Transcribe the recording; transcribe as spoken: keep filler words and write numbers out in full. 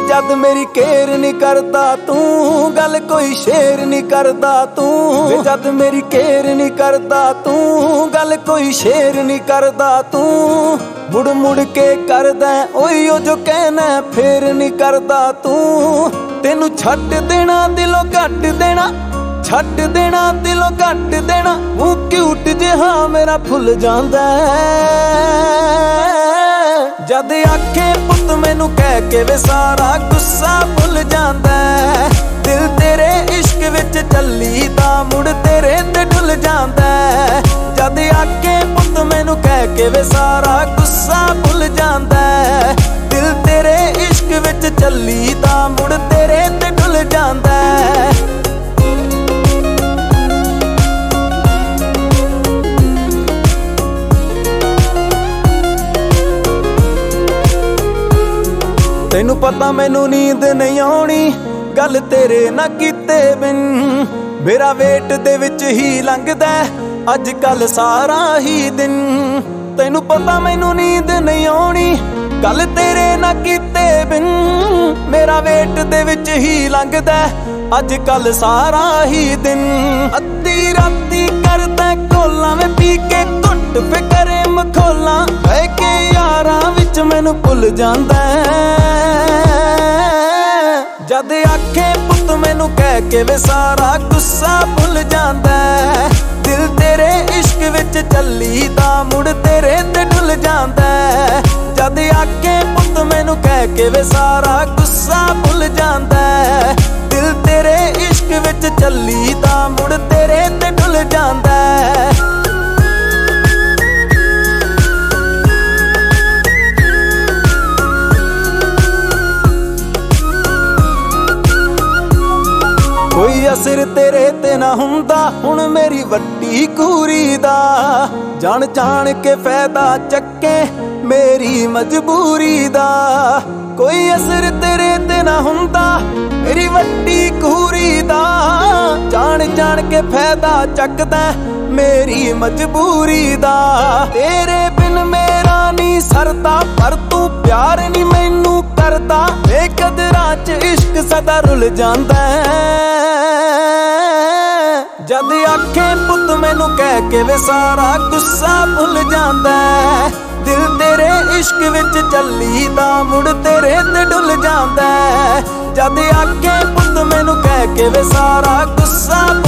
जद मेरी केयर नहीं करता तू, गल कोई शेर नहीं करता तू। जद मेरी केयर नहीं करता तू, गल कोई शेर नहीं करता तू। मुड़ मुड़ के करदा ओहियो जो कहना फेर नहीं करता तू। तेनू छड्ड देना दिलों घट देना, छड्ड देना दिलों घट देना। मुँह क्यूट जिहा मेरा फुल जांदा जद आखे पुत मैनू कह के वे सारा गुस्सा भुल जांदा। दिल तेरे इश्क विच चली दा मुड़ तेरे ते डुल जांदा। जद आखे पुत मैनू कह के वे सारा गुस्सा भुल जांदा। दिल तेरे इश्क विच चली दा मुड़ तेरे ते डुल जांदा। तैनू पता मैनू नींद नहीं आउणी गल तेरे ना कीते बिन। मेरा वेट दे विच ही लंघदा अज कल सारा ही दिन। तैनू पता मैनू नींद नहीं आउणी गल तेरे ना कीते बिन। मेरा वेट दे विच ही लंघदा अज कल सारा ही दिन। अद्धी राती करदा कोला में पी के घुट फिकरे मखोला। बह के यारां विच मैनू भुल जांदा जद आखे पुत मैनू कह के वे सारा गुस्सा भुल जांदा। दिल तेरे इश्क विच चली दा मुड़ तेरे ते डुल जांदा। जद आखे पुत मैनू कह के वे सारा गुस्सा भुल जांदा। दिल तेरे इश्क विच चली दा मुड़ तेरे ते डुल जांदा। कोई असर तेरे ते ना हुंदा हुण मेरी वड्डी कूरी दा। जान जान के फायदा चक्के मेरी मजबूरी दा। कोई असर तेरे ते ना हुंदा मेरी वड्डी कूरी दा। जान जान के फायदा चकदा मेरी मजबूरी दा। तेरे बिन मेरा नहीं सरदा पर तू प्यार नहीं मैनू करदा। बेकदरां च इश्क सदा रुल जांदा जद आखे पुत मैनू कह के वे सारा गुस्सा भुल जांदा। दिल तेरे इश्क विच चली दा मुड़ तेरे ते डुल जांदा। जद आखे पुत मैनू कह के वे सारा गुस्सा